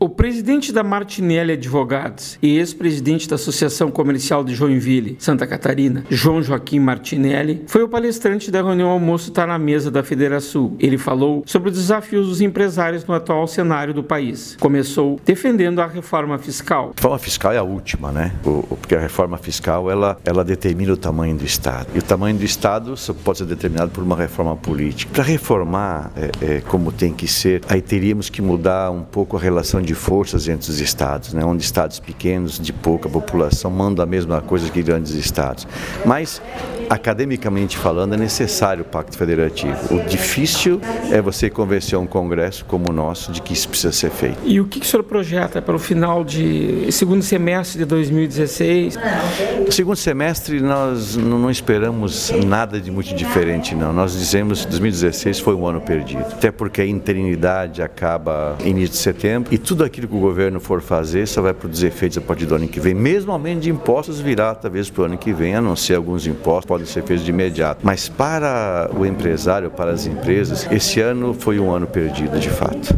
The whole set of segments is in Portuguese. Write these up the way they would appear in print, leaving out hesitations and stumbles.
O presidente da Martinelli Advogados e ex-presidente da Associação Comercial de Joinville, Santa Catarina, João Joaquim Martinelli, foi o palestrante da reunião almoço Tá na Mesa da Federação. Ele falou sobre os desafios dos empresários no atual cenário do país. Começou defendendo a reforma fiscal. A reforma fiscal é a última, né? Porque a reforma fiscal, ela determina o tamanho do Estado. E o tamanho do Estado só pode ser determinado por uma reforma política. Para reformar como tem que ser, aí teríamos que mudar um pouco a relação de forças entre os estados, né? Onde estados pequenos, de pouca população, mandam a mesma coisa que grandes estados. Mas, academicamente falando, é necessário o Pacto Federativo. O difícil é você convencer um Congresso como o nosso de que isso precisa ser feito. E o que o senhor projeta para o final de segundo semestre de 2016? No segundo semestre, nós não esperamos nada de muito diferente, não. Nós dizemos que 2016 foi um ano perdido. Até porque a interinidade acaba em início de setembro e tudo aquilo que o governo for fazer só vai produzir efeitos a partir do ano que vem. Mesmo o aumento de impostos virá talvez para o ano que vem, a não ser alguns impostos podem ser feitos de imediato. Mas para o empresário, para as empresas, esse ano foi um ano perdido, de fato.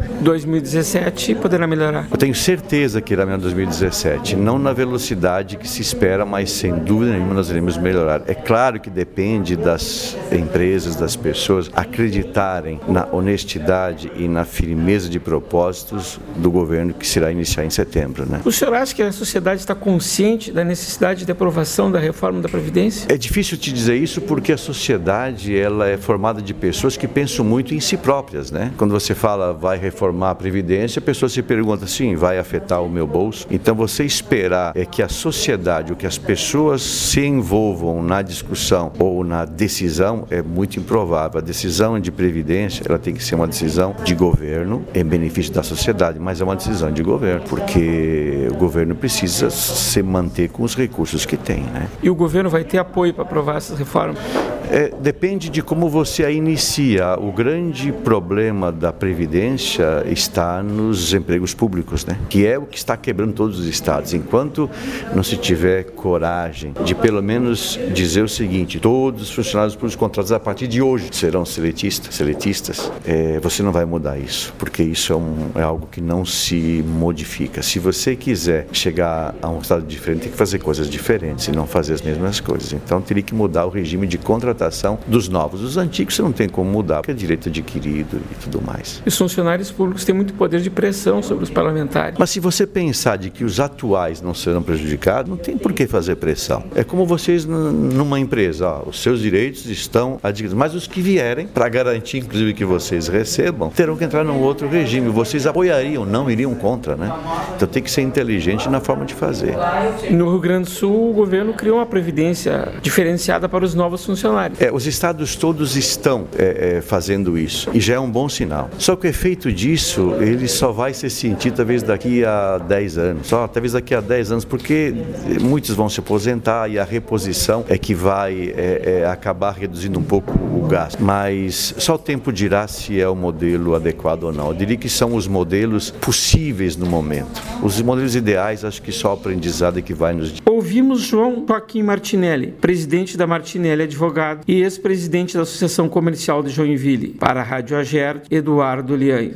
2017 poderá melhorar? Eu tenho certeza que irá melhorar 2017. Não na velocidade que se espera, mas sem dúvida nenhuma nós iremos melhorar. É claro que depende das empresas, das pessoas acreditarem na honestidade e na firmeza de propósitos do governo que será iniciar em setembro, né? O senhor acha que a sociedade está consciente da necessidade de aprovação da reforma da Previdência? É difícil te dizer isso porque a sociedade ela é formada de pessoas que pensam muito em si próprias, né? Quando você fala vai reformar a Previdência, a pessoa se pergunta assim, vai afetar o meu bolso? Então você esperar que a sociedade ou que as pessoas se envolvam na discussão ou na decisão é muito improvável. A decisão de Previdência ela tem que ser uma decisão de governo em benefício da sociedade, mas é uma decisão de governo, porque o governo precisa se manter com os recursos que tem, né? E o governo vai ter apoio para aprovar essas reformas? Depende de como você a inicia. O grande problema da Previdência está nos empregos públicos, né? Que é o que está quebrando todos os estados. Enquanto não se tiver coragem de pelo menos dizer o seguinte, todos os funcionários públicos contratados a partir de hoje serão seletistas, você não vai mudar isso, porque isso é algo que não se modifica. Se você quiser chegar a um estado diferente, tem que fazer coisas diferentes e não fazer as mesmas coisas. Então teria que mudar o regime de contratação dos novos. Os antigos você não tem como mudar, porque é direito adquirido e tudo mais. Os funcionários públicos têm muito poder de pressão sobre os parlamentares. Mas se você pensar de que os atuais não serão prejudicados, não tem por que fazer pressão. É como vocês numa empresa, os seus direitos estão adquiridos, mas os que vierem, para garantir inclusive que vocês recebam, terão que entrar num outro regime. Vocês apoiariam, não iriam contra, né? Então tem que ser inteligente na forma de fazer. No Rio Grande do Sul, o governo criou uma previdência diferenciada para os novos funcionários. Os estados todos estão fazendo isso e já é um bom sinal. Só que o efeito disso, ele só vai ser sentido talvez daqui a 10 anos. Talvez daqui a 10 anos, porque muitos vão se aposentar e a reposição é que vai acabar reduzindo um pouco o gasto. Mas só o tempo dirá se é o modelo adequado ou não. Eu diria que são os modelos possíveis no momento. Os modelos ideais, acho que só o aprendizado é que vai nos... Ouvimos João Joaquim Martinelli, presidente da Martinelli Advogado e ex-presidente da Associação Comercial de Joinville. Para a Rádio Ager, Eduardo Liães.